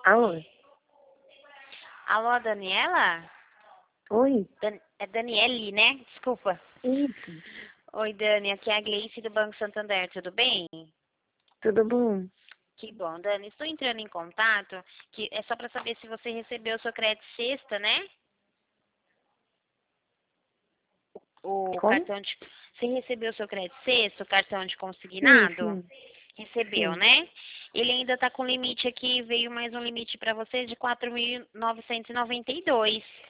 Aonde? Alô, Daniela? Oi? É Daniele, né? Desculpa. Isso. Oi, Dani, aqui é a Gleice do Banco Santander, tudo bem? Tudo bom? Que bom, Dani. Estou entrando em contato, que é só para saber se você recebeu o seu crédito sexta, né? O Como? cartão de... Você recebeu o seu crédito sexta, o cartão de Sim, consignado? sim, Recebeu, sim. né? Ele ainda está com limite aqui, veio mais um limite para você de 4.992.